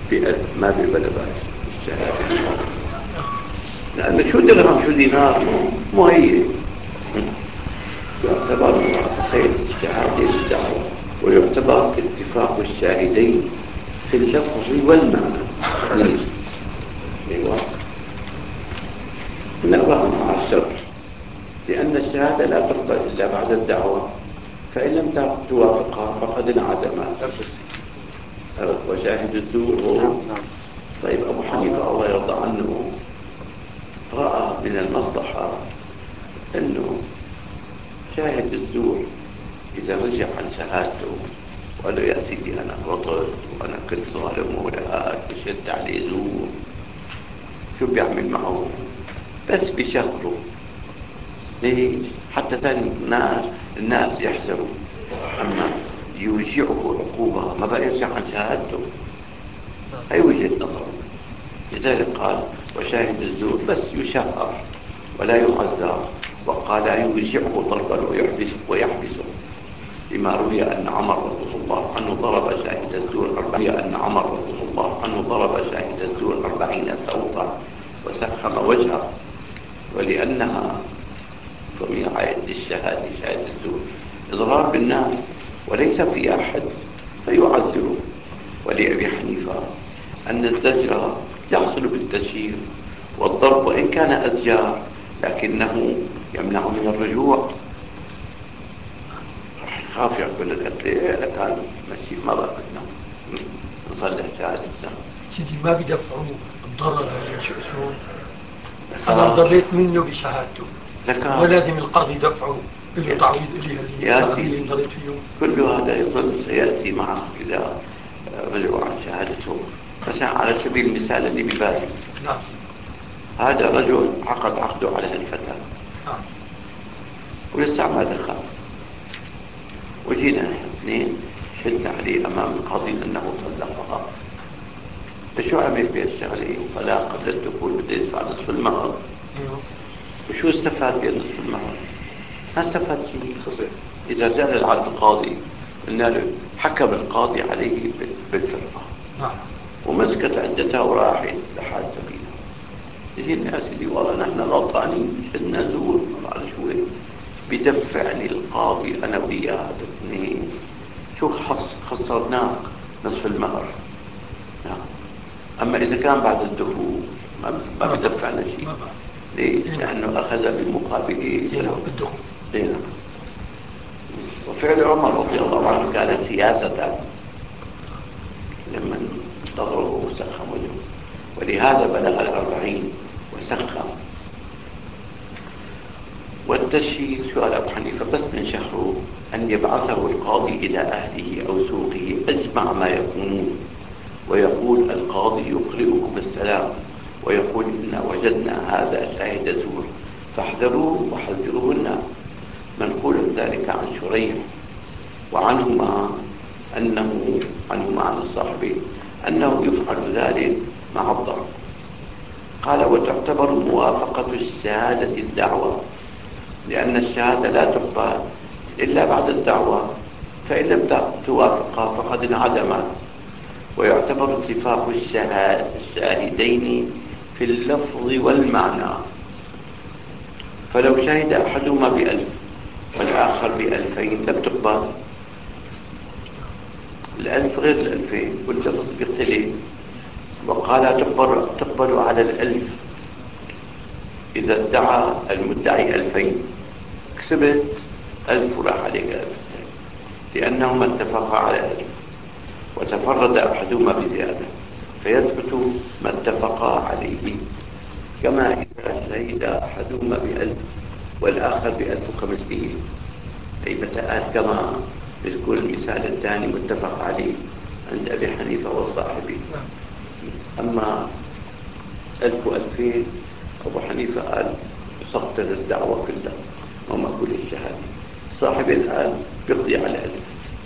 ما بيقبل بأس الشهادة، لأن شو درهم شو دينار مو هي. يعتبر موافقين الشهادة بالدعوة، ويعتبر اتفاق الشاهدين في اللفظ والمعنى. أيوة. نقرأ مع الشرح. لأن الشهادة لا تقبل إلا بعد الدعوة، فإن لم توافقها فقد انعدمت. وشاهد الزور هو. طيب أبو حنيفة الله يرضى عنه رأى من المصلحة أنه شاهد الزور إذا رجع عن شهادته وقال له يا سيدي أنا غلطت وأنا كنت ظالم ولاك وشدت عليه زور، شو بيعمل معه؟ بس بشهره. ليش؟ حتى ثاني الناس يحذروا. أما يوجعه عقوبة ما بقى يرجع عن شهادته. هي وجهة نظر. لذلك قال وشاهد الزور بس يشهر ولا يعذر، وقال يوجعه ضربا ويحبسه، لما روي أن عمر رضي الله عنه ضرب شاهد الزور 40 صوتا وسخم وجهه، ولأنها ضمير عائد للشهادة شهادة الزور إضرار بالناس وليس في أحد فيعذره. ولأبي حنيفة أن الزجر يحصل بالتشهير والضرب وإن كان أزجار لكنه يمنع من الرجوع. خاف يقول لك لكان ماشي ما بقى بدنا نصلح شهادتنا. سيدي ما بدفعوا الضرر اللي شو اسمه أنا ضريت منه بشهادته، ما لازم القاضي دفعه له تعويض إليها اللي ضريت فيه. كل هذا يظل سيأتي معه إذا رجعوا عن شهادته. مثلا على سبيل المثال اللي ببالي، نعم. هذا رجل عقد عقده على هالفتاة، نعم. ولسه ما دخل، وجينا نحن اثنين شدنا عليه أمام القاضي أنه طلقها. فشو عمل بهالشغلة؟ طلاق قبل الدخول بده يدفع نصف المهر. وشو استفاد بنصف المهر؟ ما استفاد شيء. إذا جاء على القاضي قلنا له حكم القاضي عليه بالفرقة، ومسكت عدتها وراحت لحال سبيلها. تجي الناس اللي والله نحن غلطانين شدنا زور ما بعرف شو بدفعني القاضي أنا وياه الاثنين، شو خسرناك نصف المهر. أما إذا كان بعد الدخول ما بدفعنا شيء. ليش؟ لأنه أخذ بمقابله الدخول. وفعل عمر رضي الله عنه كان سياسة لما ضربه وسخم وجهه، ولهذا بلغ 40 وسخم. والتشهير سؤال أبو حنيفة بس من شهره أن يبعثه القاضي إلى أهله أو سوقه أجمع ما يكونون، ويقول القاضي يقرئكم السلام ويقول إنا وجدنا هذا شاهد زور فاحذروه وحذروه الناس. منقول ذلك عن شريح وعنهما عن الصحابي أنه يفعل ذلك مع الضرب. قال وتعتبر موافقة الشهادة الدعوة، لأن الشهادة لا تقبل إلا بعد الدعوة، فإن لم توافقها فقد انعدمت. ويعتبر اتفاق الشاهدين في اللفظ والمعنى، فلو شهد أحدهما ب1000 والآخر ب2000 لم تقبل. 1000 غير 2000 واللفظ بيختلف. وقال تقبل على 1000 إذا ادعى المدعي 2000، كسبت 1000 وراح عليك 1000 لأنهما اتفقا على 1000 وتفرد أحدهما بزيادة فيثبت ما اتفقا عليه، كما إذا شهد أحدهما ب1000 والآخر ب1500. أي متى كما يذكر المثال الثاني متفق عليه عند أبي حنيفة والصاحبي. أما 1000 و2000 أبو حنيفة قال سقطت الدعوة كلها ومقبول الشهادة. صاحب الآن بيقضي على 1000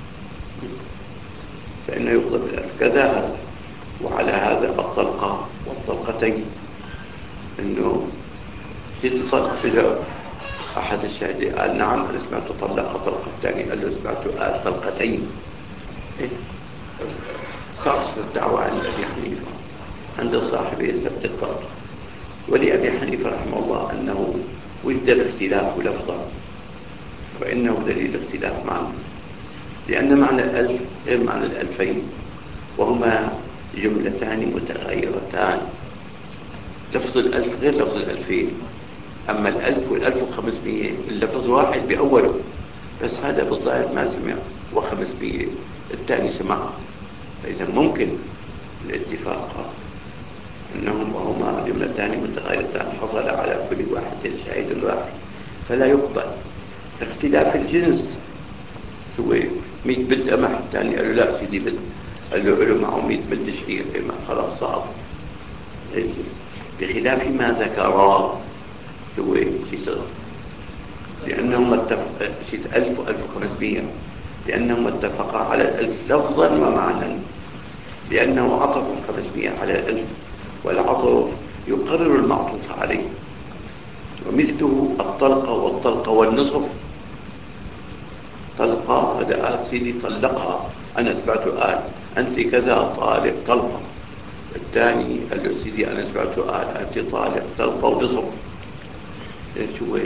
فإنه يقضى ب1000 كذا هذا. وعلى هذا الطلقة والطلقتين، إنه يتصل إذا أحد الشاهدين قال نعم أنا سمعت طلقة طلقة، الثاني قال له سمعت قال طلقتين. صارت الدعوة عند أبي حنيفة عند الصاحبين ثبت الضبط. ولأبي حنيفة رحمه الله أنه ود الاختلاف لفظا، وإنه دليل اختلاف معنى، لأن معنى الألف غير معنى الألفين، وهما جملتان متغايرتان. لفظ الألف غير لفظ الألفين. أما الألف والألف وخمسمية اللفظ واحد بأوله، بس هذا بالظاهر ما سمع وخمسمية، الثاني سمعها. فإذا ممكن الاتفاق أنهم وهما جملتان متغايرتان حصل على كل واحد شاهد واحد، فلا يقبل. اختلاف الجنس هو 100 بنت قمح، الثاني قال له لا سيدي بنت، قال له معه 100 بنت شعير كمان، خلاص صار. بخلاف ما ذكراه هو شيء، لأنهم شيء 1000 و1500، لأنهم اتفقا على الألف لفظا ومعنى، لأنه عطف 500 على الألف، والعطف يقرر المعطوف عليه. ومثله الطلقة والطلقة والنصف. طلقة هذا سيدي طلقها، أنا سمعت أنت كذا طالق طلقة. الثاني قال له سيدي أنا سمعت أنت طالق طلقة ونصف. شو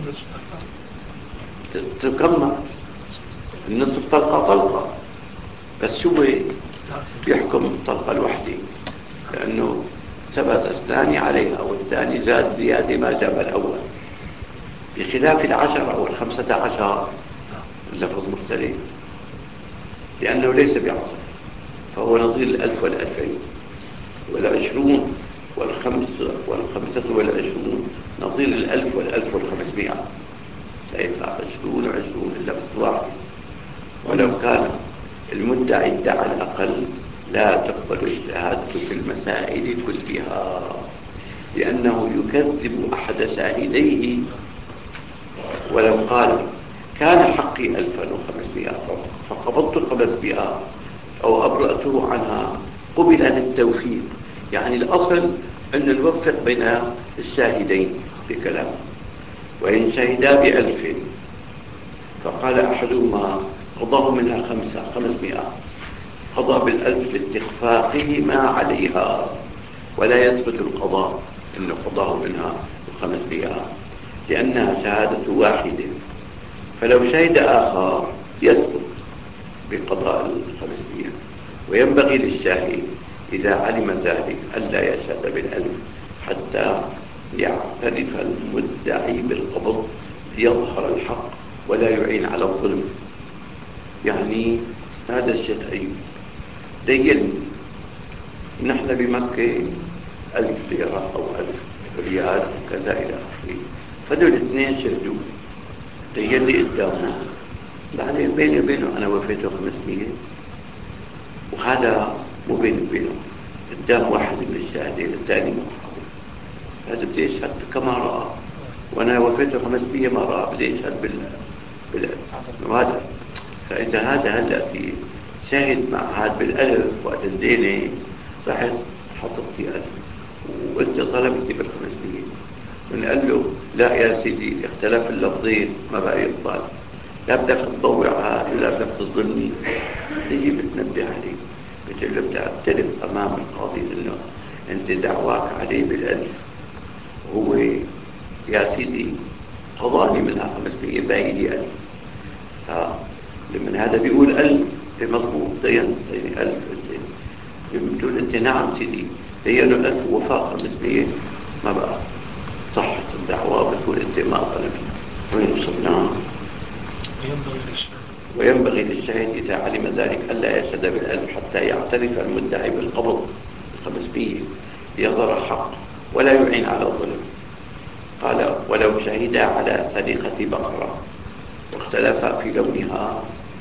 تكمل النصف طلقة طلقة، بس شو يحكم الطلقة الوحدة، لأنه ثبت أسنان عليها، والثاني زاد زيادة ما جاب الأول. بخلاف 10 أو 15 اللفظ مختلف، لأنه ليس بعطف، فهو نظير الألف والألفين. 20 والخمسة والعشرون نظير الألف والألف والخمسمائة. سيبقى 20 و20 اللفظ واحد. ولو كان المدعي ادعى الأقل لا تقبل الشهادة في المسائل كلها، لأنه يكذب أحد شاهديه. ولو قال كان حقي 1500 فقبضت 500 أو أبرأته عنها، قبل للتوفيق. يعني الأصل أن نوفق بين الشاهدين بكلام. وإن شهدا ب1000 فقال أحدهما قضاه منها 500، قضى بال1000 لاستخفافهما عليها، ولا يثبت القضاء أنه قضاه منها 500، لأنها شهادة واحدة. فلو شهد آخر يثبت بقضاء 500. وينبغي للشاهد إذا علم ذلك ألا يشهد بال1000 حتى يعترف المدعي بالقبض ليظهر الحق ولا يعين على الظلم. يعني هذا الشيخ أيوب دين نحن بمكة 1000 ليرة أو 1000 ريال وكذا إلى آخره، فدول اثنين شهدوا، دين لي قدامه، بعدين بيني وبينه أنا وفيته 500، وهذا مو بيني وبينه، قدام واحد من الشاهدين الثاني ما هذا بده يشهد كما رأى، وأنا وفيته 500 ما رأى، بده يشهد هذا. فإذا هذا هلأ شاهد مع هذا بال1000 وقت الدينة، رحت حطبتي 1000 وأنت طلبتي بال500، ونقول له لا يا سيدي اختلاف اللفظين ما بقى يقبل، لا بدك تضوع هذا ولا بدك تظلمني. تيجي بتنبه عليه، بتقول له بتعترف أمام القاضي إنه أنت دعواك عليه بال1000، وهو يا سيدي قضاني منها 500 باقي لي 1000. فلمن هذا بيقول 1000 مضبوط دين 1000، بتقول أنت نعم سيدي دينه 1000 ووفاء 500، ما بقى صحت الدعوة، بتقول أنت ما ظلمت. وين وصلنا؟ وينبغي للشاهد إذا علم ذلك ألا يشهد بال1000 حتى يعترف المدعي بالقبض 500 ليظهر الحق ولا يعين على الظلم. قال ولو شهد على سرقة بقرة واختلف في لونها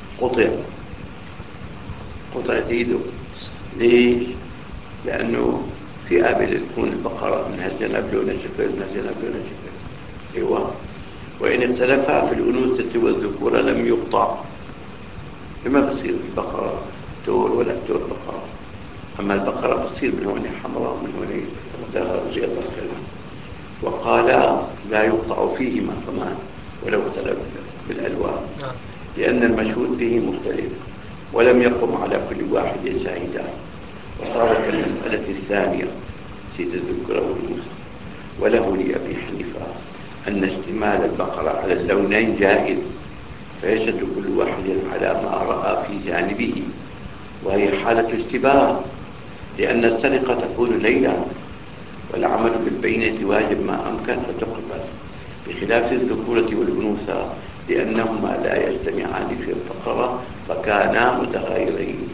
قطعت يده. ليش؟ لأنه في قابل تكون البقرة من هالجنب لونها شكل، من هالجنب لونها شكل. أيوة. وإن اختلفا في الأنوثة والذكورة لم يقطع، فما بصير البقرة تور ولا تور بقرة. أما البقرة بتصير من هون حمراء ومن هون بيضة كذا. وقال لا يقطع فيهما كمان ولو اختلف بالألوان، لأن المشهود به مختلف. ولم يقم على كل واحد شاهدان. وصارت المسألة الثانية في الذكر والأنثى. وله لأبي حنيفة أن اشتمال البقرة على اللونين جائز، فيشهد كل واحد على ما رأى في جانبه، وهي حالة اشتباه، لأن السرقة تكون ليلا، والعمل بالبينة واجب ما أمكن فتقبل، بخلاف الذكورة والأنوثة لأنهما لا يجتمعان في البقرة فكانا متغايرين.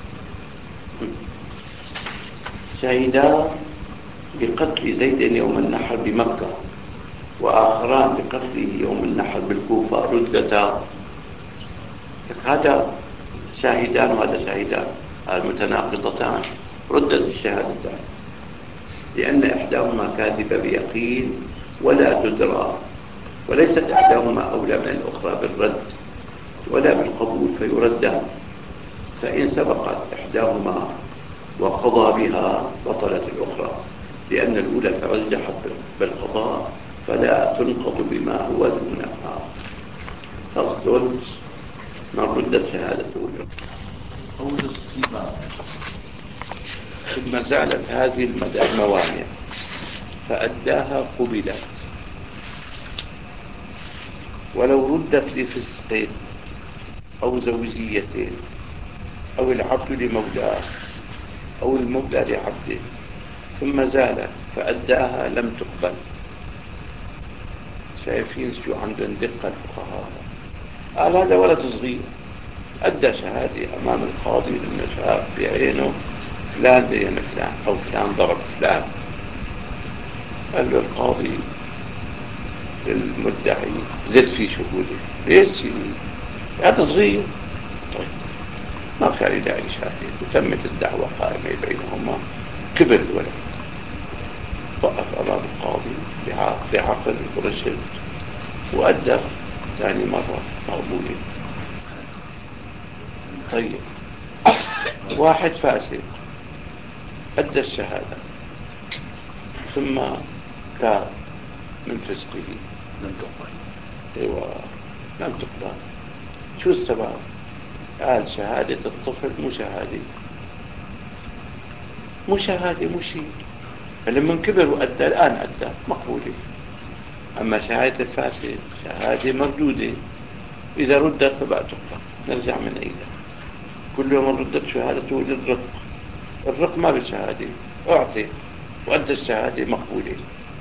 شهدا بقتل زيد يوم النحر بمكة، وآخران بقتله يوم النحر بالكوفة، ردتا. هذا شاهدان وهذا شاهدان المتناقضتان، ردت الشهادتان، لأن إحداهما كاذبة بيقين ولا تدرى، وليست إحداهما أولى من الأخرى بالرد ولا بالقبول فيردان. فإن سبقت إحداهما وقضى بها بطلت الأخرى، لأن الأولى ترجحت بالقضاء فلا تنقض بما هو دونها. فصل: من ردت شهادته قول الصبا. ثم زالت هذه الموانع فأداها قبلت، ولو ردت لفسق أو زوجية أو العبد لمولاه أو المولى لعبده ثم زالت فأداها لم تقبل. شايفين شو عندهم دقة الفقهاء. قال هذا ولد صغير أدى شهادة أمام القاضي إنه شاف بعينه فلان بين فلان أو فلان ضرب فلان. قال له القاضي للمدعي زد في شهوده. ليش سيدي؟ هذا صغير. طيب ما كان يدعي شهادة، وتمت الدعوة قائمة بينهما. كبر الولد، وقف أمام القاضي بعقل ورشد وأدى ثاني مرة مقبولة. طيب واحد فاسد أدى الشهادة ثم تاب من فسقه لم تقبل. ايوه لم تقبل. شو السبب؟ قال شهادة الطفل مو شهادة مو شيء. فلما كبر وأدى الآن أدى مقبولة. أما شهادة الفاسد شهادة مردودة، إذا ردت فبقى تقبل. نرجع من أيضا كل يوم ردت شهادته للرق. الرق ما بالشهادة، أعطي وأدى الشهادة مقبولة.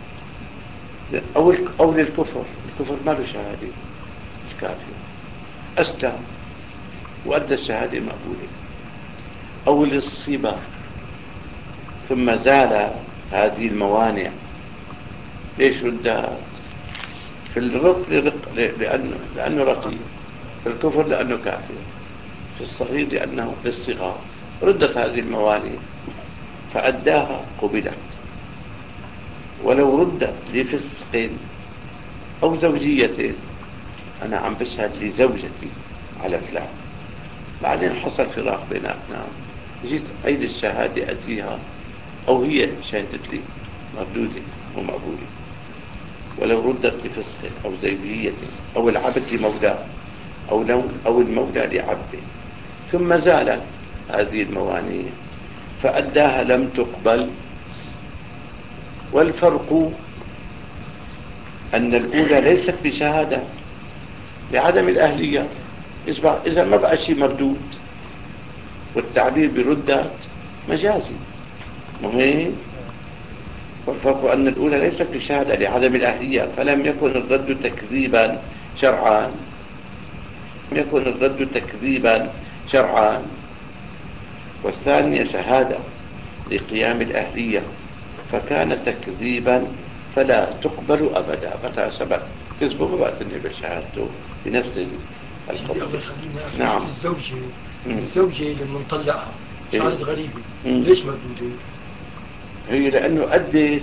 أو للكفر، الكفر ما له شهادة، مش كافر، أسلم وأدى الشهادة مقبولة. أو للصبا ثم زال هذه الموانع. ليش ردها؟ في الرق لأنه رقيق، في الكفر لأنه كافر، في الصغير لأنه للصغار. ردت هذه الموانع فأداها قبلت. ولو ردت لفسق أو زوجية، أنا عم بشهد لزوجتي على فلان، بعدين حصل فراق بيناتنا، جيت عيد الشهادة أديها أو هي شهدت لي، مردودة ومقبولة. ولو ردت لفسق أو زوجية أو العبد لمولاه أو المولى لعبده ثم زالت هذه الموانع فأداها لم تقبل. والفرق أن الأولى ليست بشهادة لعدم الأهلية، إذا ما بقى شيء مردود، والتعبير بردت مجازي مهم. والفرق أن الأولى ليست بشهادة لعدم الأهلية، فلم يكن الرد تكذيبا شرعا، والثانية شهادة لقيام الأهلية فكان تكذيبا فلا تقبل أبدا. متى ثبت كذبه ما بقى تنهي بشهادته بنفس القضية. نعم. الزوجة لما نطلقها صارت غريبة، ليش مردودة؟ هي لأنه أدت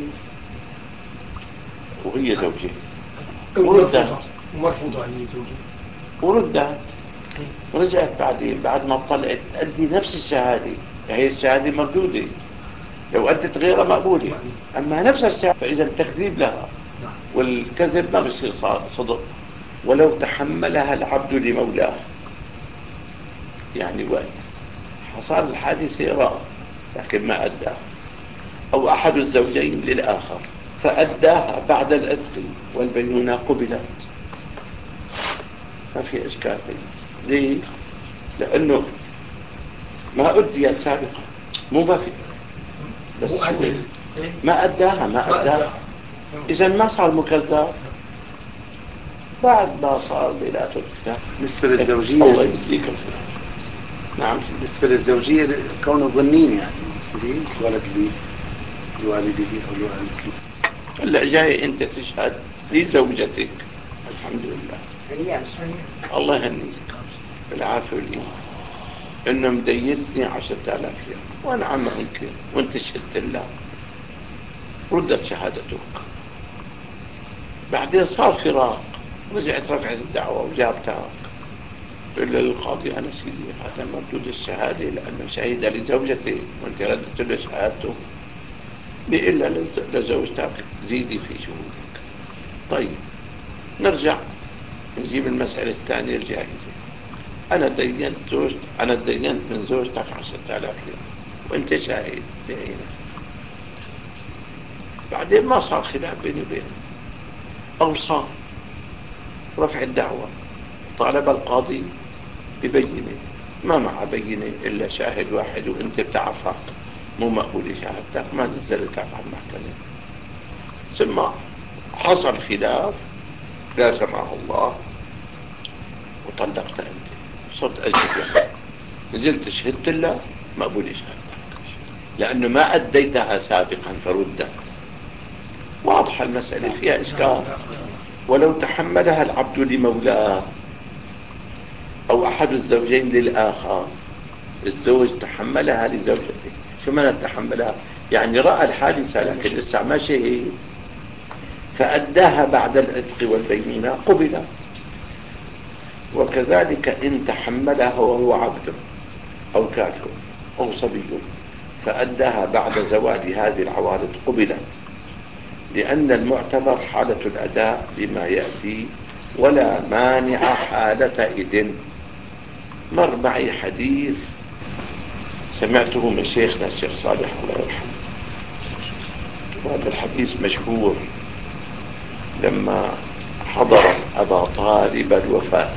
وهي زوجة ومرفوضة هي زوجة وردت، رجعت بعدين بعد ما طلعت تأدي نفس الشهادة. هي الشهادة مردودة، لو أدت غيرها مقبولة، أما نفس الشهادة فإذا التكذيب لها، والكذب ما بصير صدق. ولو تحملها العبد لمولاه يعني وقت حصل الحادثة رأى لكن ما أداها، أو أحد الزوجين للآخر فأداها بعد العتق والبينونة قبلت، ما في إشكال فيه. ليه؟ لأنه ما أديت سابقا، مو ما في، بس ما أداها. إذا ما صار مكذب بعد ما صار بيناتهم الكتاب. بالنسبة للزوجية الله يجزيك الخير. نعم. بالنسبة للزوجية كونه ظنين يعني سليم الولد لوالده أو لوالدك. هلا جاي أنت تشهد لزوجتك، الحمد لله، الله يهنيك بالعافية والإيمان، إنه مديتني 10,000 ريال وأنا عم أنكر وأنت شهدت الله، ردت شهادتك. بعدين صار فراق، رجعت رفعت الدعوة وجابتك، قل للقاضي أنا سيدي هذا مردود الشهادة لأنه شهد لزوجتي وأنت ردت له شهادته، بإلا لزوجتك زيدي في شهودك. طيب نرجع نجيب المسألة الثانية الجائزة. أنا دينت من زوجتك 10,000 ريال وأنت شاهد بعينك، بعدين ما صار خلاف بيني وبينك، أو صار رفع الدعوة، طالب القاضي ببينة، ما مع بينة إلا شاهد واحد وأنت بتعرفك مو مقبولة شهادتك، ما نزلتك على المحكمة، ثم حصل خلاف لا سمح الله وطلقت أنت، صرت أجنبي، نزلت شهدت له مقبولة شهادتك لأنه ما أديتها سابقا فردت. واضحة المسألة، فيها إشكال. ولو تحملها العبد لمولاه أو أحد الزوجين للآخر، الزوج تحملها لزوجته، شو معنى تحملها؟ يعني رأى الحادثة لكن لسه ما شهد، فأداها بعد العتق والبينونة قبلت. وكذلك إن تحملها وهو عبد أو كافر أو صبي فأداها بعد زوال هذه العوارض قبلت، لأن المعتبر حالة الأداء لما يأتي ولا مانع حالة إذن. مر معي حديث سمعته من شيخنا الشيخ صالح الله يرحمه، وهذا الحديث مشهور، لما حضرت أبا طالب الوفاة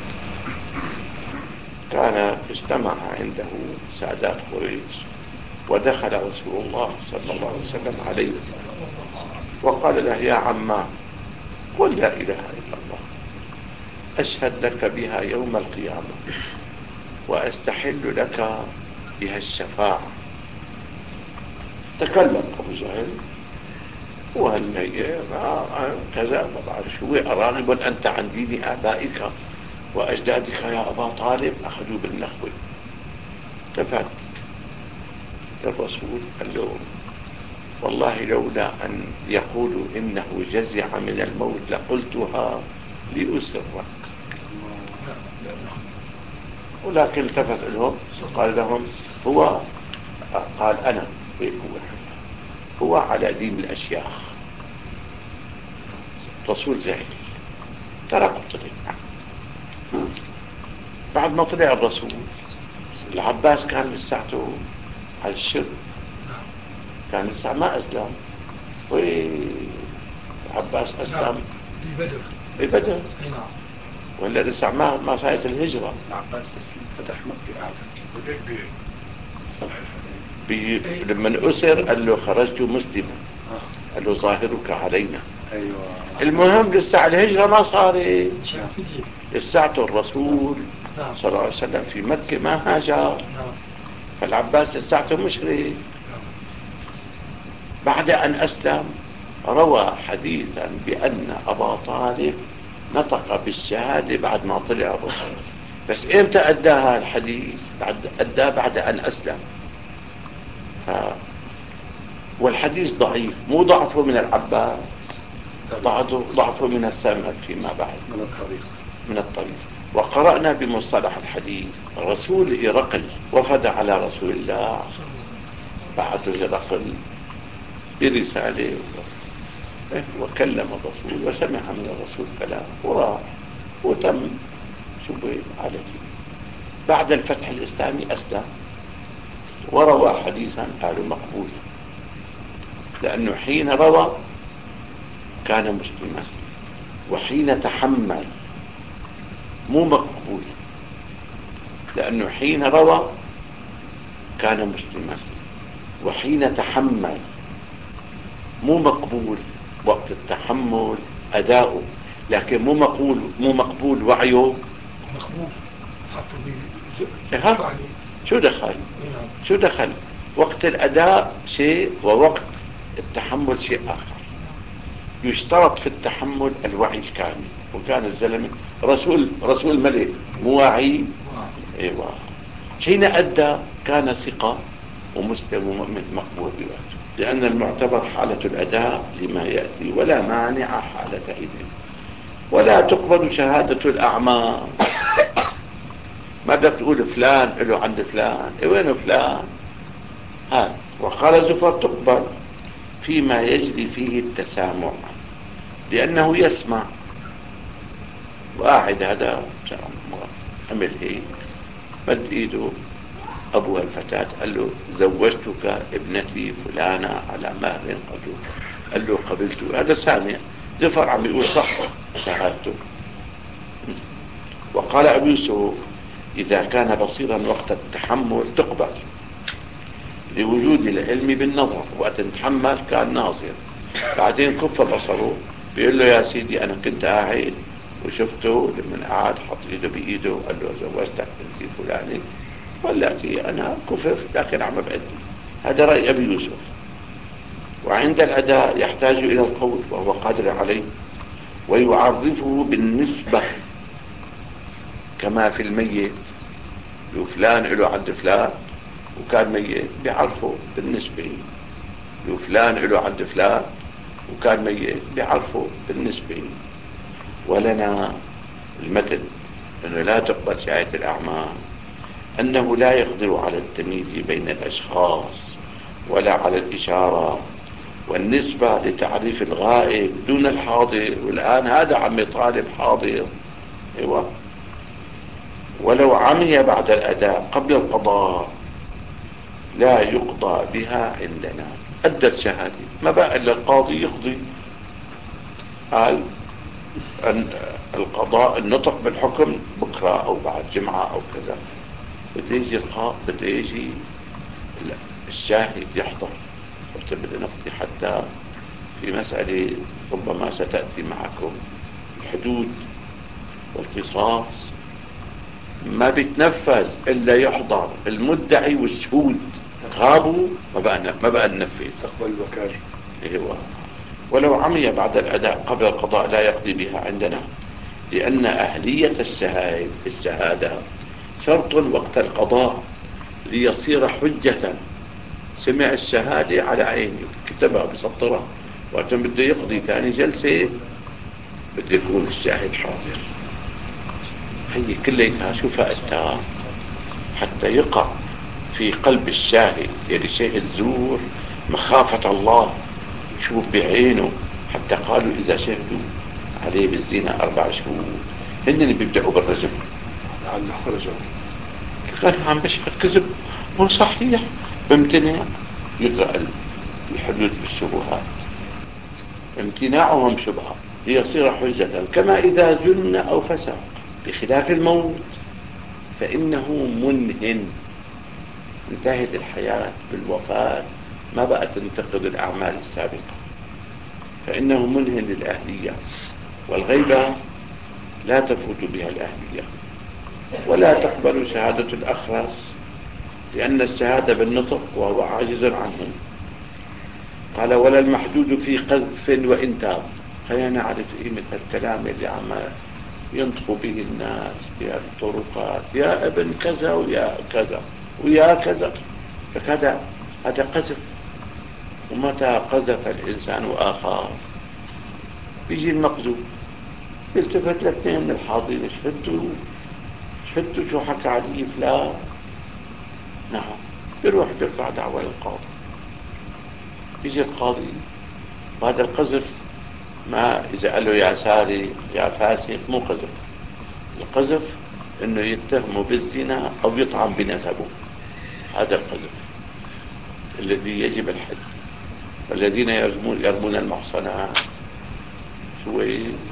كان اجتمع عنده سادات قريش، ودخل رسول الله صلى الله عليه وسلم عليه وقال له يا عما قل لا إله إلا الله أشهد لك بها يوم القيامة وأستحل لك بها الشفاعة. تكلم أبو جهل وهالمية كذا ما بعرف شو، أراغب أنت عن دين آبائك وأجدادك يا أبا طالب، أخذوا بالنخوة. التفت الرسول قال له والله لولا أن يقولوا إنه جزع من الموت لقلتها لأسرك، ولكن التفت لهم قال لهم هو، قال أنا هو على دين الأشياخ. رسول زعل ترك طلع. بعد ما طلع الرسول العباس كان لساته على الشر، كان لسه ما أسلم، والعباس أسلم ببدر ولا لسه ما صارت الهجرة. العباس فتح مكة لما أسر قال له خرجت مسلما، قال له ظاهرك علينا. المهم لسه الهجرة ما صارت، لسه الرسول صلى الله عليه وسلم في مكة ما هاجر، فالعباس لسه مشرك. بعد أن أسلم روى حديثا بأن أبا طالب نطق بالشهادة بعد ما طلع الرسول، بس إمتى أداها الحديث؟ أداها بعد أن أسلم. والحديث ضعيف، مو ضعفه من العباس، ضعفه من السند فيما بعد من الطريق. وقرأنا بمصطلح الحديث رسول هرقل وفد على رسول الله، بعد هرقل برسالة وكلم الرسول وسمع من الرسول كلام وراح وتم شبه على دين. بعد الفتح الإسلامي أسلم وروى حديثا قالوا مقبول، لأنه حين روى كان مسلما، وحين تحمل مو مقبول، لأنه حين روى كان مسلما، وحين تحمل مو مقبول. وقت التحمل أداؤه، لكن مو مقبول وعيه. مقبول حطوا شو دخل وقت الأداء شيء ووقت التحمل شيء آخر. يشترط في التحمل الوعي الكامل، وكان الزلمة رسول ملك مو واعي. ايوه، حين أدى كان ثقة ومسلم ومؤمن مقبول بواجه، لأن المعتبر حالة الأداء لما يأتي، ولا مانع حالة إذن. ولا تقبل شهادة الأعمى. ما بدك تقول فلان له عند فلان، وين فلان؟ وقال زفر تقبل فيما يجري فيه التسامع، لأنه يسمع. وقاعد هذا عمل هيك، مد ايده ابوها الفتاة قال له زوجتك ابنتي فلانة على مهر قدور، قال له قبلته. هذا سامع. زفر عم يقول صح شهادته. وقال ابو يوسف اذا كان بصيرا وقت التحمل تقبل لوجود العلم بالنظر، وقت نتحمل كان ناظر، بعدين كف بصره بيقول له يا سيدي انا كنت قاعد وشفته لما قعد حط ايده بايده وقال له زوجتك بنتي فلاني، والتي انا كففت لكن عم بأدي. هذا رأي ابي يوسف. وعند الاداء يحتاج الى القول وهو قادر عليه، ويعرفه بالنسبة كما في الميت. لو فلان له عند فلان وكان ميت بيعرفه بالنسبة، لو فلان له عند فلان وكان ميت بيعرفه بالنسبة. ولنا المتن أنه لا تقبل شهادة الأعمى، أنه لا يقدر على التمييز بين الأشخاص ولا على الإشارة والنسبة لتعريف الغائب دون الحاضر. والآن هذا عم يطالب حاضر. ايوه. ولو عمي بعد الأداء قبل القضاء لا يقضى بها عندنا. أدت شهادة، ما بقى إلا القاضي يقضي. قال القضاء النطق بالحكم بكرة أو بعد جمعة أو كذا، بده يجي الشاهد يحضر. بدنا نقضي حتى في مسألة ربما ستأتي معكم، الحدود والقصاص ما بيتنفذ إلا يحضر المدعي والشهود. غابوا ما بقى ننفذ. تقبل الوكالة. ايوه. ولو عمي بعد الأداء قبل القضاء لا يقضي بها عندنا، لأن أهلية الشهادة شرط وقت القضاء ليصير حجة. سمع الشهادة على عيني كتبها بسطرها، وقت بده يقضي ثاني جلسة بده يكون الشاهد حاضر. هي كليتها شو فائدتها؟ حتى يقع في قلب الشاهد يلي شاهد زور مخافة الله، يشوف بعينه. حتى قالوا إذا شهدوا عليه بالزنا 4 شهود هن اللي بيبدأوا بالرجم. لعله رجم. كان عم بشهد كذب مو صحيح، بامتنع. يدرأ الحدود بالشبهات، امتناعهم شبهة ليصير حجة. كما إذا جن أو فسق، بخلاف الموت فإنه منهن. انتهت الحياة بالوفاة، ما بقى تنتقد الأعمال السابقة، فإنه منهن للأهلية. والغيبة لا تفوت بها الأهلية. ولا تقبل شهادة الأخرس، لأن الشهادة بالنطق وهو عاجز عنه. قال ولا المحدود في قذف وإن تاب. خلينا نعرف قيمة الكلام اللي عم ينطق به الناس في الطرقات، يا ابن كذا ويا كذا ويا كذا، فكذا هذا قذف. ومتى قذف الإنسان آخر بيجي المقذوف يلتفت لاثنين من الحاضرين، شهدتوا شو حكى علي فلان؟ نعم. بيروح بيرفع دعوى للقاضي، بيجي القاضي وهذا القذف ما إذا قال له يا ساري يا فاسق مو قذف. القذف انه يتهموا بالزنا او يطعن بنسبه. هذا القذف الذي يجب الحد. والذين يرمون المحصنات شو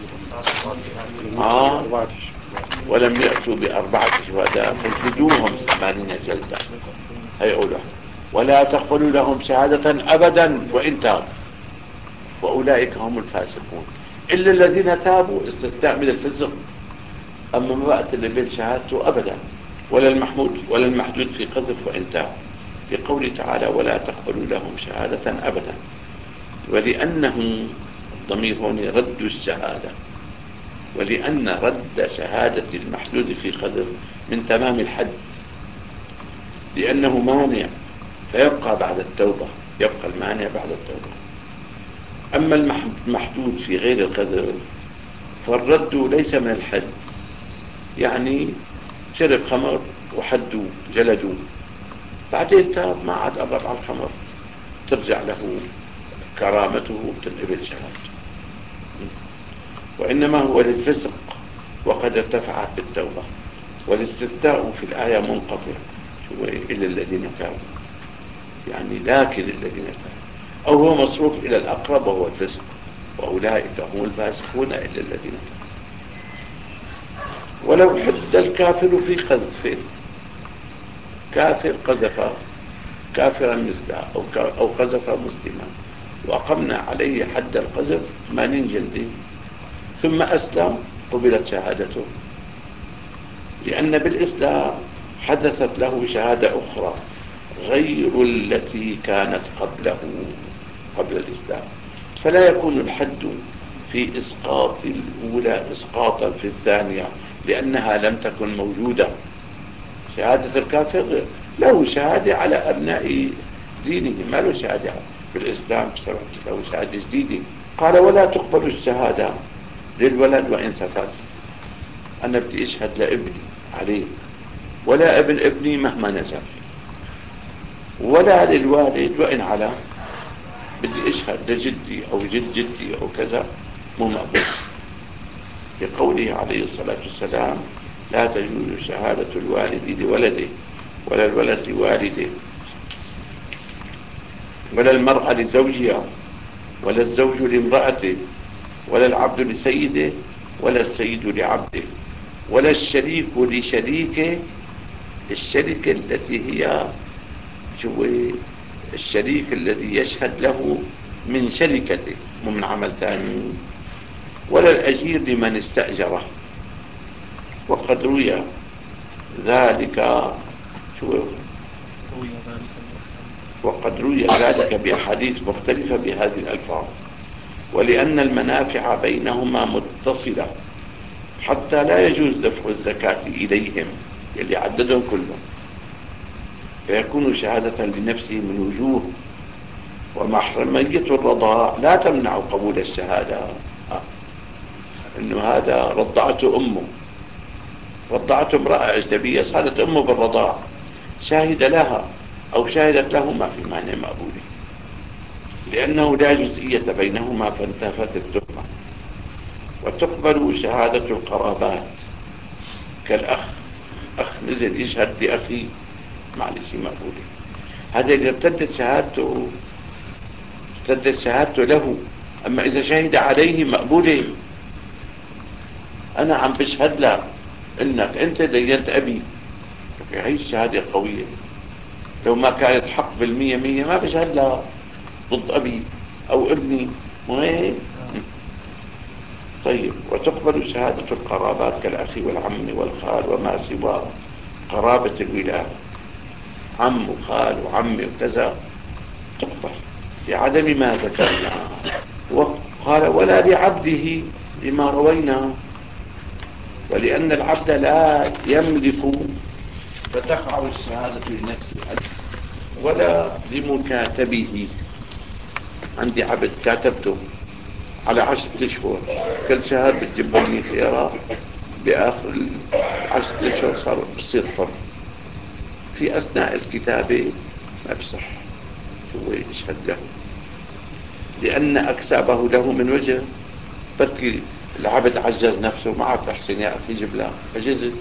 ولم يأتوا بأربعة شهداء فاجلدوهم 80 جلدة. هي أولى. ولا تقبلوا لهم شهادة أبدا وإن تابوا وأولئك هم الفاسقون إلا الذين تابوا، استثناء من الفسق. أما ما بقت اللي بين شهادته أبدا، ولا المحدود في قذف وإن تاب، لقوله تعالى ولا تقبلوا لهم شهادة أبدا. ولأنه الضمير هون رد الشهادة، ولأن رد شهادة المحدود في قذف من تمام الحد، لأنه مانع فيبقى بعد التوبة، يبقى المانع بعد التوبة. أما المحدود في غير القذف فالرد ليس من الحد، يعني شرب خمر وحدوا جلدوا، بعدين تاب ما عاد قرب على الخمر، ترجع له كرامته وتنقبل شهادته. وإنما هو للفسق وقد ارتفعت بالتوبة. والاستثناء في الآية منقطع، إلا الذين تابوا، يعني لكن الذين تابوا، أو هو مصروف إلى الأقرب وهو الفسق، وأولئك هم الفاسقون إلا الذين تابوا. ولو حد الكافر في قذف، كافر قذف كافرا مثله أو قذف مسلما وأقمنا عليه حد القذف 80 جلدة ثم أسلم قبلت شهادته، لأن بالإسلام حدثت له شهادة أخرى غير التي كانت قبل الإسلام، فلا يكون الحد في إسقاط الأولى إسقاطا في الثانية لأنها لم تكن موجودة. شهادة الكافر له شهادة على أبناء دينه، ما له شهادة بالإسلام، له شهادة جديدة. قال ولا تقبل الشهادة للولد وإن سفر، أنا بدي أشهد لابني عليه، ولا ابن ابني مهما نزل، ولا للوالد وإن على، بدي أشهد لجدي أو جد جدي أو كذا، مو مقبول. لقوله عليه الصلاة والسلام لا تجوز شهادة الوالد لولده ولا الولد لوالده ولا المرأة لزوجها ولا الزوج لامرأته ولا العبد لسيده ولا السيد لعبده ولا الشريك لشريكه. الشركة التي هي شو الشريك الذي يشهد له من شركته مو من عمل ثاني، ولا الأجير لمن استأجره. وقد روي ذلك وقد روي ذلك بأحاديث مختلفة بهذه الألفاظ. ولأن المنافع بينهما متصلة حتى لا يجوز دفع الزكاة إليهم اللي عددهم كلهم، فيكون شهادة لنفسه من وجوه. ومحرمية الرضاع لا تمنع قبول الشهادة، إنه هذا رضعته أمه، رضعته امرأة أجنبية صارت أمه بالرضاع، شاهد لها أو شاهدت له ما في مانع مقبولة، لأنه لا جزئية بينهما فانتفت التهمة. وتقبل شهادة القرابات كالأخ، أخ نزل يشهد لأخي معلش مقبولة، هذا اللي ارتدت شهادته له. أما إذا شهد عليه مقبولة، أنا عم بشهد لك إنك أنت دينت أبي، هي الشهادة قوية. لو ما كانت حق 100% ما بشهد لها ضد أبي أو ابني، مو هيك؟ طيب. وتقبل شهادة القرابات كالأخ والعم والخال وما سوى قرابة الولاء، عم وخال وعم وكذا تقبل لعدم ما ذكرنا. وقال ولا لعبده لما روينا، ولأن العبد لا يملك فتقع الشهادة لنفسه، ولا لمكاتبه. عندي عبد كاتبته على 10 أشهر، كل شهر بتجيب 100 ليرة، بآخر 10 أشهر صار بصير حر، في أثناء الكتابة ما بصح هو يشهد له، لأن أكسابه له من وجه. بركي العبد عجز نفسه، ما عاد أحسن يا أخي جيب له فجزت،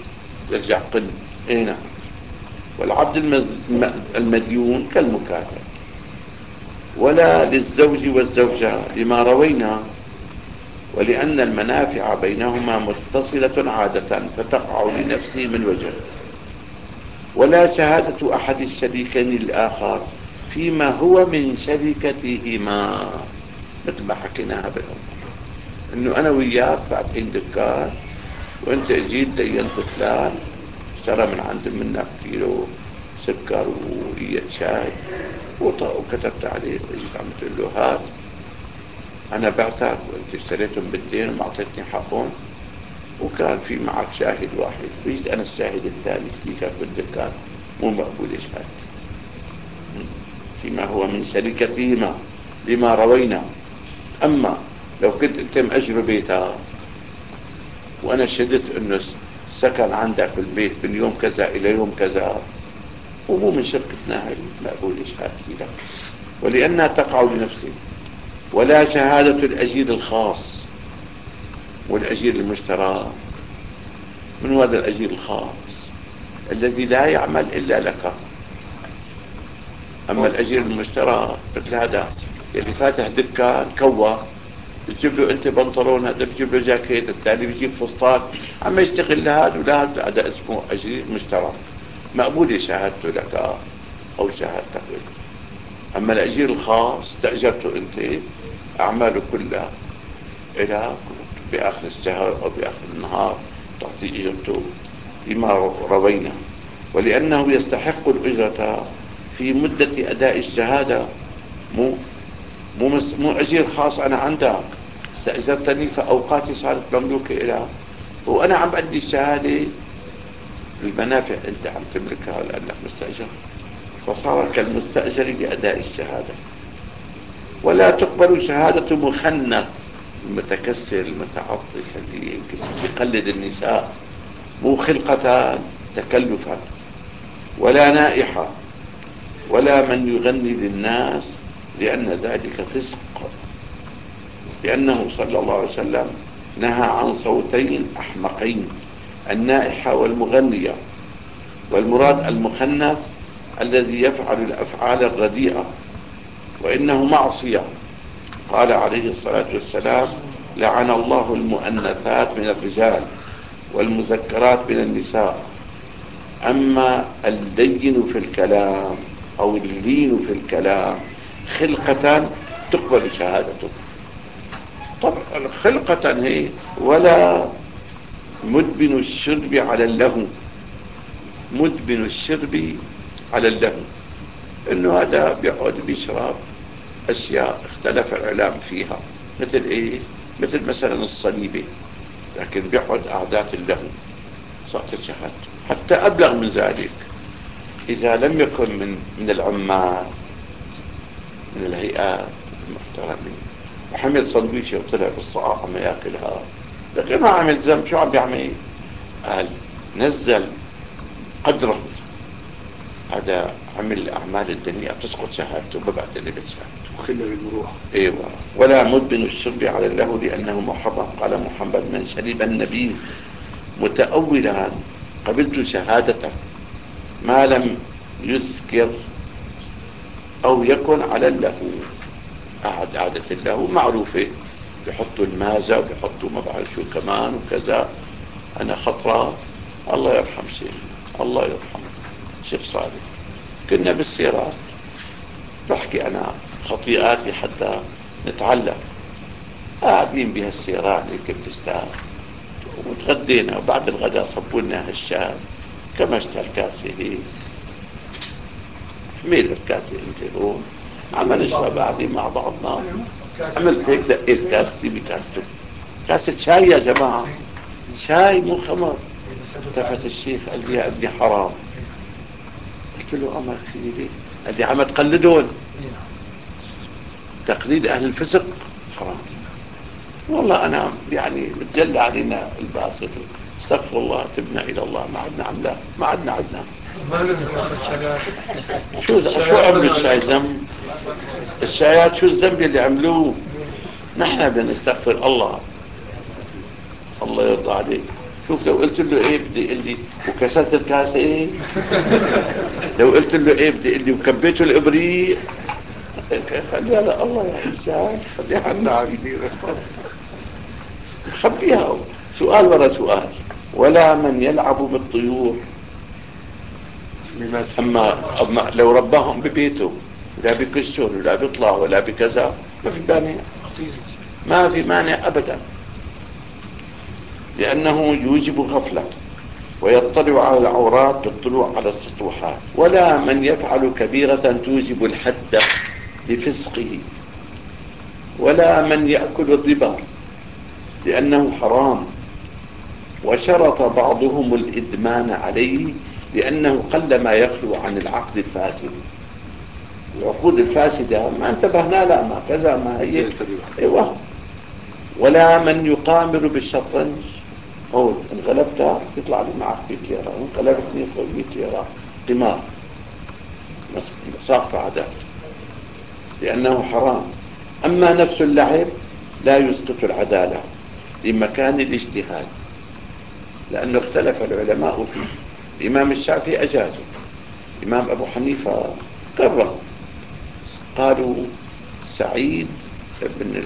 يرجع قن. نعم. والعبد المديون كالمكاتب. ولا للزوج والزوجة لما روينا، ولأن المنافع بينهما متصلة عادة فتقع لنفسه من وجه. ولا شهادة أحد الشريكين الآخر فيما هو من شركتهما، مثل ما حكيناها بالأول، إنه أنا وياك فاتحين دكان، وأنت جيت دينت فلان اشترى من عند منك كيلو سكر وهي شاي وكتبت عليه، وجيت عم تقول له هات أنا بعتك وأنت اشتريتهم بالدين وما أعطيتني حقهم، وكان في معك شاهد واحد، وجيت أنا الشاهد الثالث فيك بالدكان، مو مقبول شهادتي فيما هو من شركتهما لما روينا. أما لو كنت أنت مأجر بيتها وأنا شهدت أنه سكن عندك بالبيت من يوم كذا إلى يوم كذا، ومو من شركتنا هاي، مقبول شهادتي لك، ولأنها تقع لنفسي. ولا شهادة الأجير الخاص والأجير المشترى. من هذا الأجير الخاص؟ الذي لا يعمل إلا لك. أما الأجير المشترى مثل هذا اللي فاتح دكان كوى، بتجيب له أنت بنطلون، هذا بتجيب له جاكيت، الثاني بيجيب فستان، عم يشتغل لهذا ولهذا، هذا اسمه أجير مشترى، مقبولة شهادته لك أو شهادتك له. أما الأجير الخاص تأجرته أنت، أعماله كلها إلى بآخر الشهر أو بآخر النهار تعطي إجرته فيما روينا. ولأنه يستحق الأجرة في مدة أداء الشهادة، مو أجير خاص. أنا عندك استأجرتني فأوقاتي صارت مملوكة إلى، وأنا عم أدي الشهادة، المنافع أنت عم تملكها لأنك مستأجر، فصار كالمستأجر لأداء الشهادة. ولا تقبل شهادة مخنث، المتكسر المتعطش اللي يمكن يقلد النساء، مو خلقة تكلفا. ولا نائحة، ولا من يغني للناس، لأن ذلك فسق، لأنه صلى الله عليه وسلم نهى عن صوتين أحمقين، النائحة والمغنية. والمراد المخنث الذي يفعل الأفعال الرديئة، وإنه معصية. قال عليه الصلاة والسلام: لعن الله المؤنثات من الرجال والمذكرات من النساء. أما اللين في الكلام أو اللين في الكلام خلقة تقبل شهادته. طبعا خلقة هي. ولا مدبن الشرب على اللهو، مدبن الشرب على اللهو، انه هذا بيقعد بيشرب اشياء اختلف الاعلام فيها، مثل ايه؟ مثل مثلا الصليبة، لكن بيقعد قعدات اللهو، صارت شهادته. حتى ابلغ من ذلك، اذا لم يكن من العمال، من الهيئات المحترمين، وحمل صندويشة وطلع بالصعاقة ما ياكلها، لكن ما عمل ذنب، شو عم بيعمل؟ قال نزل قدره، هذا عمل الأعمال الدنيئة بتسقط شهادته، ببعتني بشهادته وخلى بالمروءة. ايوه. ولا مدمن الشرب على اللهو لأنه محرم. قال محمد: من شرب النبي متأولا قبلت شهادته ما لم يسكر أو يكن على اللهو. قعدة اللهو معروفة، بيحطوا المازة وبيحطوا ما بعرف شو كمان وكذا. أنا خطرة، الله يرحم شيخنا، الله يرحم شيخ صالح، كنا بالسيارات بحكي أنا خطيئاتي حتى نتعلم، قاعدين بهالسيارات هيك بتستاهل، وتغدينا، وبعد الغداء صبوا لنا هالشاي، كمشت هالكاسة هيك، حميل الكاسة انت هون، عم نشرب قاعدين مع بعضنا، عملت هيك دقيت كاستي بكاسته، كاسة شاي يا جماعة، شاي مو خمر. التفت الشيخ قال لي: يا ابني حرام. قلت له: أمرك فيني ليه؟ قال لي: عم تقلدون، تقليد أهل الفسق حرام. والله أنا يعني بتجلى علينا الباسط، استغفر الله، تبنا إلى الله، ما عدنا عملا، ما عدنا شو عملوا الشاي ذنب؟ الشايات شو الذنب اللي عملوه؟ نحن بدنا نستغفر الله، الله يرضى عليك. شوف لو قلت له ايه بدي يقول لي وكسرت الكاسة ايه. لو قلت له ايه بدي يقول لي وكبيته الابريق. خليها لا الله يا رجال، خليها عنا كبيرة. خبيها سؤال ورا سؤال. ولا من يلعب بالطيور. أما لو رباهم ببيته لا بكسر ولا بيطلع ولا بكذا ما في مانع، ما في مانع أبدا، لأنه يوجب غفلة ويطلع على العورات بالطلوع على السطوحات. ولا من يفعل كبيرة توجب الحد لفسقه. ولا من يأكل الربا لأنه حرام، وشرط بعضهم الإدمان عليه لأنه قل ما يخلو عن العقد الفاسد. العقود الفاسدة ما انتبهنا لها، ما كذا ما هي. ايوه. ولا من يقامر بالشطرنج. هو ان غلبتها يطلع لي معك 100 ليرة، وان غلبتني 100 ليرة قمار، ساقط عادات، لأنه حرام. أما نفس اللعب لا يسقط العدالة لمكان الاجتهاد، لأنه اختلف العلماء فيه. الإمام الشافعي أجازه، الإمام أبو حنيفة كره. قالوا سعيد بن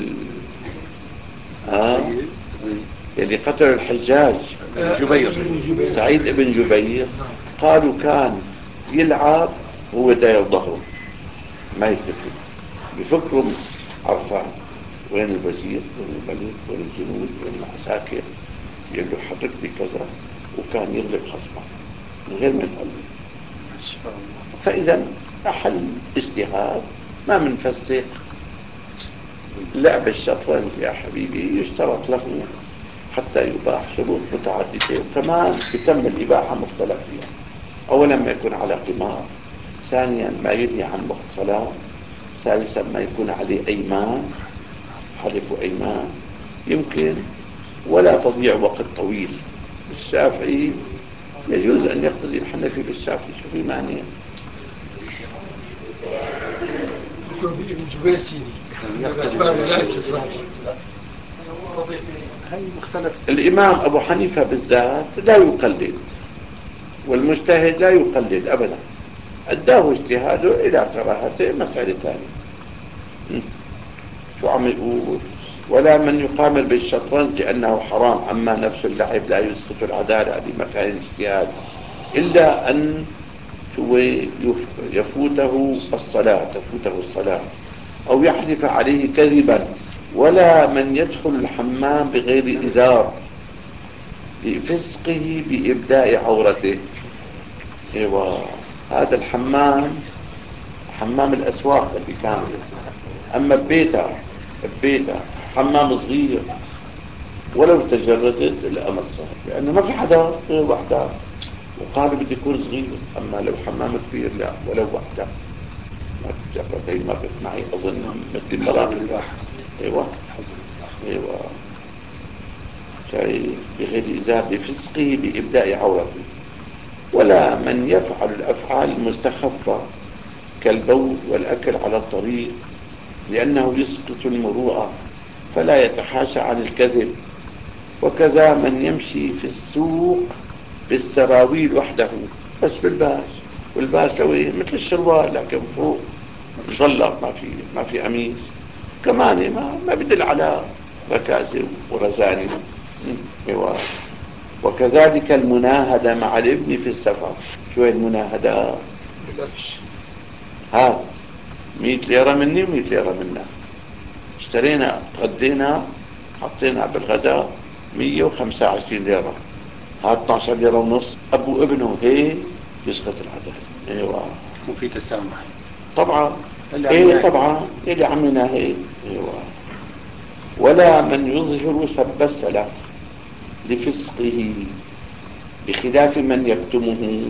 اللي قتل الحجاج سعيد بن جبير، قالوا كان يلعب هو داير ظهره ما يلتفت، بفكروا عرفان وين الوزير وين الملك وين الجنود وين العساكر، يقول له حرك لي كذا، وكان يغلب خصمه من غير ما يقلب. فإذا أحل اجتهاد، ما منفسق. لعب الشطرنج يا حبيبي يشترط له حتى يباح شروط متعددة، وكمان بتم الإباحة مختلف فيها. أولا ما يكون على قمار، ثانيا ما يلهي عن وقت صلاة، ثالثا ما يكون عليه أيمان، حلف أيمان يمكن، ولا تضيع وقت طويل. الشافعي يجوز أن يقتضي الحنفي بالشافعي، شو في معنى؟ ابن جبير سيدي الإمام أبو حنيفة بالذات لا يقلد، والمجتهد لا يقلد أبدا، أداه اجتهاده إلى كراهته مسألة ثانية. شو عم يقول؟ ولا من يقامر بالشطرنج لأنه حرام. أما نفس اللعب لا يسقط العدالة بمكان الاجتهاد إلا أن تفوته الصلاة أو يحلف عليه كذبا. ولا من يدخل الحمام بغير إزار لفسقه بإبداء عورته. ايوه، هذا الحمام حمام الأسواق اللي كان. أما ببيتها حمام صغير، ولو تجردت الأمر سهل، لأنه ما في حدا غير وحدها، وقالوا بدي يكون صغير. أما لو حمام كبير لا، ولو وحدها ما تتجرد. هي مرت معي أظن مثل المراقب. ايوه ايوه، شايف، بغير إزار لفسقه بإبداء عورته. ولا من يفعل الأفعال المستخفة كالبول والأكل على الطريق لأنه يسقط المروءة فلا يتحاشى عن الكذب. وكذا من يمشي في السوق بالسراويل وحده بس بالباس، والباس سوي مثل الشروال لكن فوق مغلق، ما في قميص كمان، ما بدل على ركازة ورزانة. ايوه. وكذلك المناهدة مع الابن في السفر. شو هي المناهدة؟ هات 100 ليرة مني و100 ليرة منك، اشترينا تغدينا حطينا بالغداء 125 ليرة، هات 12 ليرة ونص. أبو وابنه هيك يسقط العدد. ايوه، وفي تسامح طبعا. ايه طبعا اللي عملنا هيك. ايوه. ولا من يظهر سب السلف لفسقه بخلاف من يكتمه.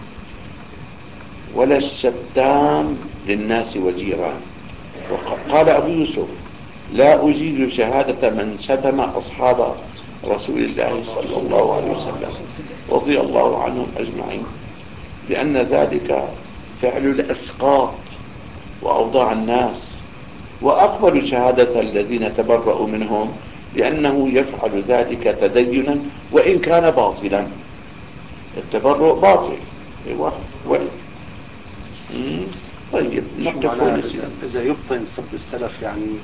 ولا الشتام للناس وجيران. وقال أبو يوسف لا أجيد شهادة من شتم أصحاب رسول الله صلى الله عليه وسلم رضي الله عنهم أجمعين، لأن ذلك فعل الأسقاط وأوضاع الناس، وأقبل شهادة الذين تبرأوا منهم لأنه يفعل ذلك تدينا وإن كان باطلا. التبرؤ باطل. ايوه. طيب نقف. إذا يبطن سب السلف يعني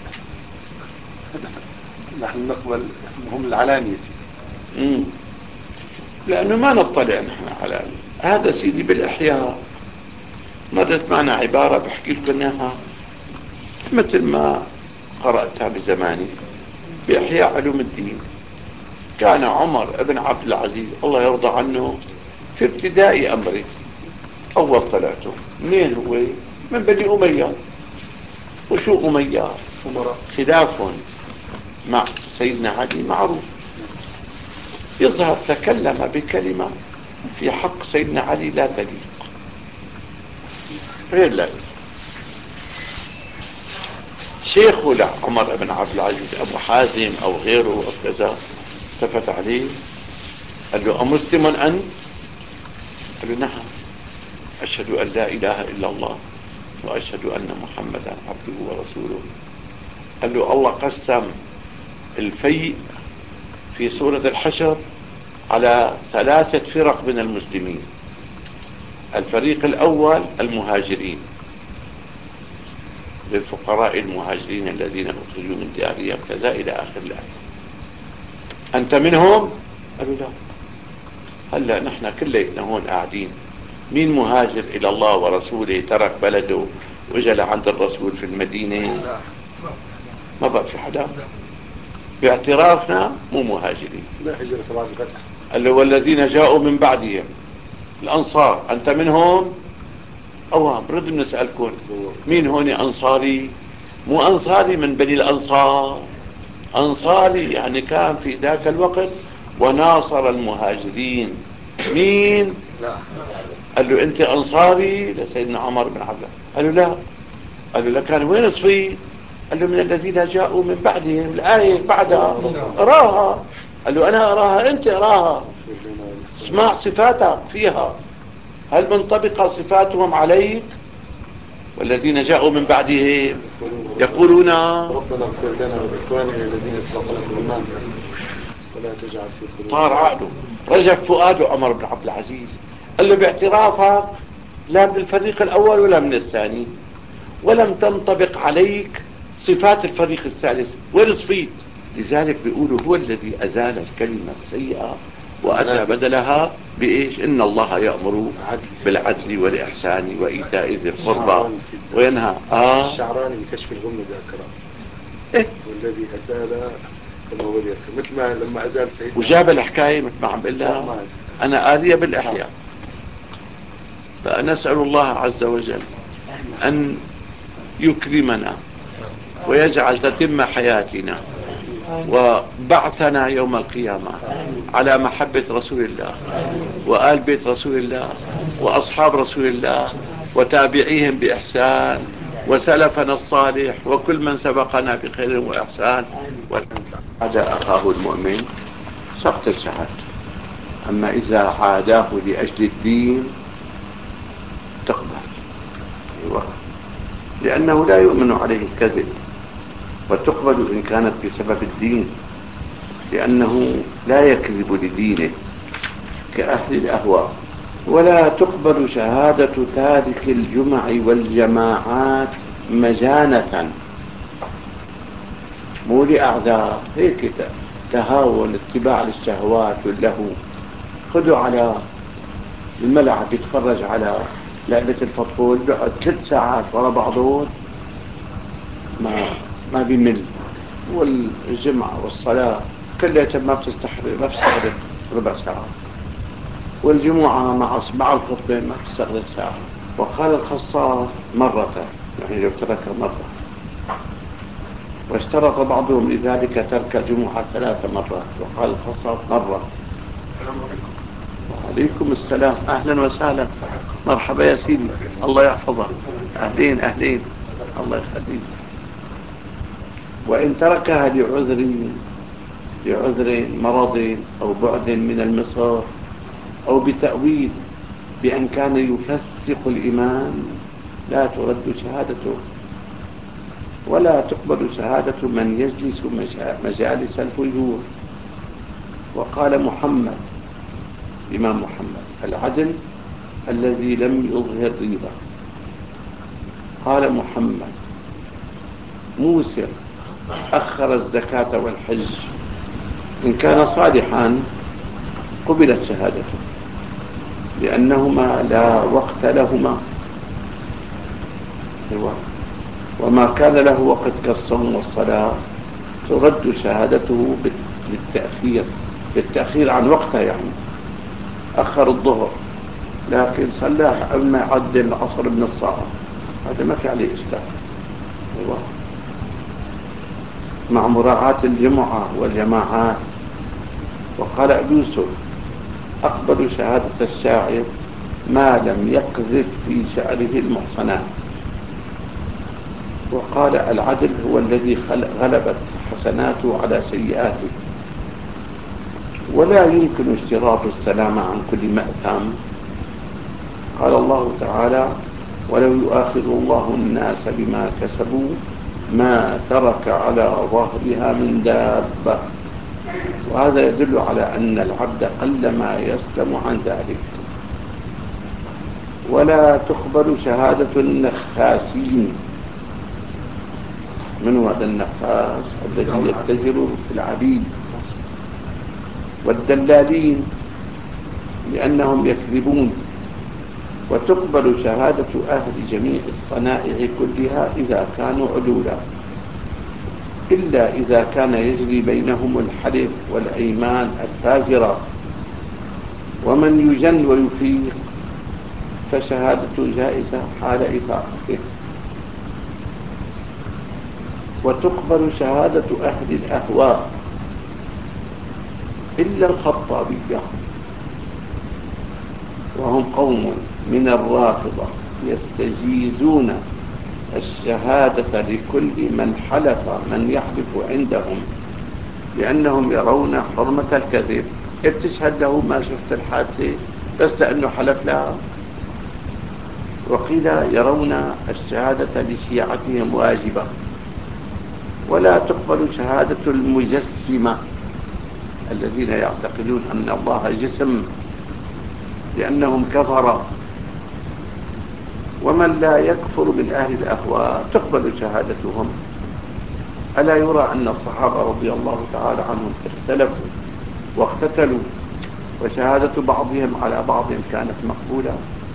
نحن نقبل هم العلانية سيدي. لأنه ما نطلع نحن على هذا سيدي. بالإحياء مرت معنا عبارة بحكي لكم إياها مثل ما قرأتها بزماني بإحياء علوم الدين. كان عمر بن عبد العزيز الله يرضى عنه في ابتداء أمره أول طلعته منين هو؟ من بني أمية. وشو أمية؟ خلاف مع سيدنا علي معروف. يظهر تكلم بكلمة في حق سيدنا علي لا تليق، غير لا. شيخه لعمر بن عبد العزيز أبو حازم أو غيره أو كذا التفت عليه قال له: أمسلم أنت؟ قال له: نعم، أشهد أن لا إله إلا الله وأشهد أن محمدا عبده ورسوله. قال له: الله قسم الفيء في سورة الحشر على 3 فرق من المسلمين. الفريق الأول المهاجرين للفقراء المهاجرين الذين أخرجوا من ديارهم كذا إلى آخر الآية. أنت منهم؟ قالوا: لا. هلا نحن كلنا هون قاعدين مين مهاجر إلى الله ورسوله ترك بلده وإجا لعند الرسول في المدينة؟ ما بقى في حدا. باعترافنا مو مهاجرين. لا هجرة بعد الفتح. قال له: والذين جاءوا من بعدهم الأنصار أنت منهم؟ برد بنسألكم مين هون أنصاري؟ مو أنصاري من بني الأنصار، أنصاري يعني كان في ذاك الوقت وناصر المهاجرين. مين؟ لا. قال له: أنت أنصاري لسيدنا عمر بن عبد الله؟ قال له: لا. قال له: لكان وين صفي؟ قال له: من الذين جاءوا من بعدهم. الآية بعدها أراها. قال له: أنا أراها، أنت أراها، اسمع صفاتك فيها، هل منطبقة صفاتهم عليك؟ والذين جاءوا من بعدهم يقولون ربنا اغفر لنا ولإخواننا الذين سبقونا بالإيمان ولا تجعل في قلوبنا. طار عقله، رجف فؤاد عمر بن عبد العزيز. قال له: باعترافك لا من الفريق الأول ولا من الثاني، ولم تنطبق عليك صفات الفريق الثالث، وين صفيت؟ لذلك بيقولوا هو الذي أزال الكلمة السيئة وأتى بدلها بإيش؟ إن الله يأمر بالعدل والإحسان وإيتاء ذي القربى وينهى. الشعراني بكشف الغمة ذاكرة إيه؟ والذي أزال كما ولي مثل ما لما أزال سيدنا وجاب الحكاية مثل ما عم بقول لها أنا آلية بالإحياء. فنسأل الله عز وجل أن يكرمنا ويجعل تتم حياتنا وبعثنا يوم القيامة على محبة رسول الله وآل بيت رسول الله وأصحاب رسول الله وتابعيهم بإحسان وسلفنا الصالح وكل من سبقنا بخير وإحسان وعاد أخاه المؤمن سقط شهادته. أما إذا عاداه لأجل الدين تقبل. أيوة. لأنه لا يؤمن عليه الكذب، وتقبل إن كانت بسبب الدين، لأنه لا يكذب لدينه كأهل الأهواء. ولا تقبل شهادة تارك الجمع والجماعات مجانة، مو لأعذار هيك تهاون اتباع للشهوات واللهو. خذوا على الملعب يتفرج على لعبة الفوتبول بيقعد 3 ساعات ورا بعضهم ما بيمل. والجمعة والصلاة كلها ما بتستغرق ربع ساعة، والجمعة مع الخطبة ما بتستغرق ساعة. وقال الخصاص مرة، يعني لو ترك مرة. واشترط بعضهم لذلك ترك الجمعة 3 مرات، وقال الخصاص مرة. السلام عليكم. وعليكم السلام، أهلا وسهلا، مرحبا يا سيدي، الله يحفظك. أهلين أهلين، الله يخليك. وإن تركها لعذر مرض أو بعد من المصار أو بتأويل بأن كان يفسق الإمام لا ترد شهادته. ولا تقبل شهادة من يجلس مجالس الفجور. وقال محمد، الإمام محمد: العدل الذي لم يظهر ريبة. قال محمد: موسر أخر الزكاة والحج، إن كان صالحا قبلت شهادته لأنهما لا وقت لهما، وما كان له وقت كالصوم والصلاة ترد شهادته بالتأخير عن وقتها. يعني أخر الظهر لكن صلاه قبل ما يعدل العصر من الصلاة، هذا ما في عليه إشكال. مع مراعاة الجمعة والجماعات. وقال أبو يوسف: أقبل شهادة الشاعر ما لم يقذف في شعره المحصنات. وقال: العدل هو الذي غلبت حسناته على سيئاته. ولا يمكن اشتراط السلامة عن كل مأثم. قال الله تعالى: ولو يؤاخذ الله الناس بما كسبوا ما ترك على ظهرها من دابة. وهذا يدل على أن العبد قلما يسلم عن ذلك. ولا تقبل شهادة النخاسين. من هذا النخاس؟ الذي يتجر في العبيد. والدلالين لأنهم يكذبون. وتقبل شهادة أهل جميع الصنائع كلها إذا كانوا عدولا، إلا إذا كان يجري بينهم الحلف والأيمان الفاجرة. ومن يجن ويفيق فشهادته جائزة حال إفاقته. وتقبل شهادة أهل الأهواء إلا الخطابية، وهم قوم من الرافضة يستجيزون الشهادة لكل من يحلف عندهم، لأنهم يرون حرمة الكذب. بتشهد له ما شفت الحادثة بس لأنه حلف لها. وقيل يرون الشهادة لشيعتهم واجبة. ولا تقبل شهادة المجسمة الذين يعتقدون أن الله جسم، لأنهم كفر. ومن لا يكفر من أهل الأهواء تقبل شهادتهم. ألا يرى أن الصحابة رضي الله تعالى عنهم اختلفوا واقتتلوا، وشهادة بعضهم على بعض كانت مقبولة؟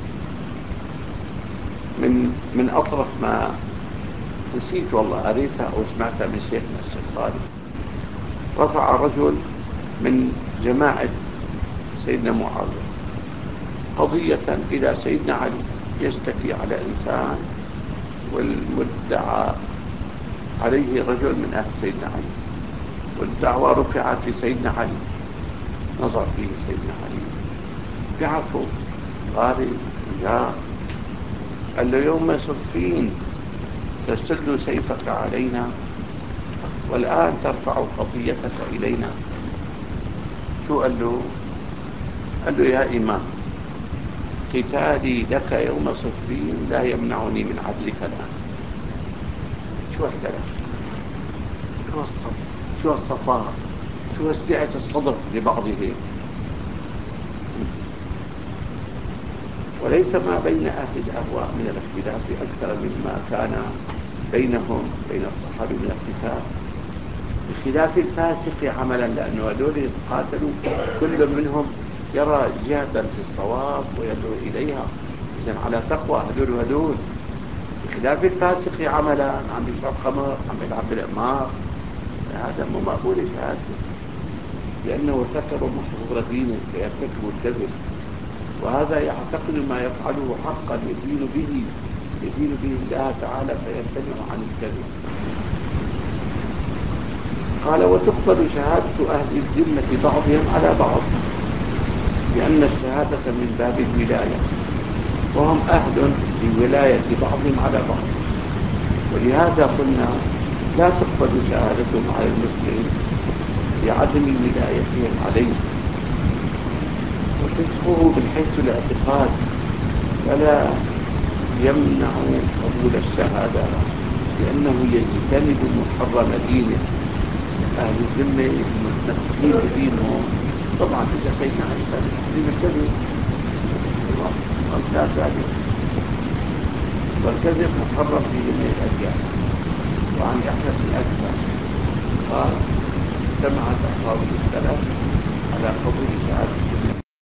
من أطرف ما نسيت والله قريتها أو سمعتها من شيخنا الشيخ صالح، رفع رجل من جماعة سيدنا معاوية قضية إلى سيدنا علي يشتكي على إنسان، والمدعى عليه رجل من أهل سيدنا علي، والدعوة رفعت لسيدنا علي. نظر فيه سيدنا علي بيعرفه قارئ جاء قال له: يوم صفين تسل سيفك علينا والآن ترفع قضيتك إلينا. شو قال له؟ قال له: يا إمام، قتالي لك يوم صفين لا يمنعني من عدلك الآن. شو الكلام؟ شو الصفاء؟ شو السعة الصدر لبعضه؟ وليس ما بين أهل الأهواء من الاختلاف أكثر مما كان بينهم بين الصحابة من القتال، بخلاف الفاسق عملا، لأنه هذول يتقاتلوا كل منهم يرى جهة في الصواب ويدعو إليها، إذن على تقوى هذول. بخلاف الفاسق عملا، عم يشرب خمر، عم يلعب بالقمار، هذا مو مقبول شهادته، لأنه ارتكب محظور دينه فيرتكب الكذب، وهذا يعتقد ما يفعله حقا يدين به الله تعالى فيمتنع عن الكذب. قال: وتقبل شهادة أهل الذمة بعضهم على بعض، لأن الشهادة من باب الولاية، وهم أهل لولاية بعضهم على بعض. ولهذا قلنا لا تقبل شهادتهم على المسلم لعدم ولايتهم عليه. وفسقه من حيث الاعتقاد فلا يمنع قبول الشهادة. لأنه يجتنب محرم دينه. أهل الذمة متمسكين بدينهم. طبعا إذا أتينا عن تحريم الكذب أمثال ذلك، والكذب محرم في جميع الأديان. وعن الأحنف الأكثر قال: اجتمعت أقاويل السلف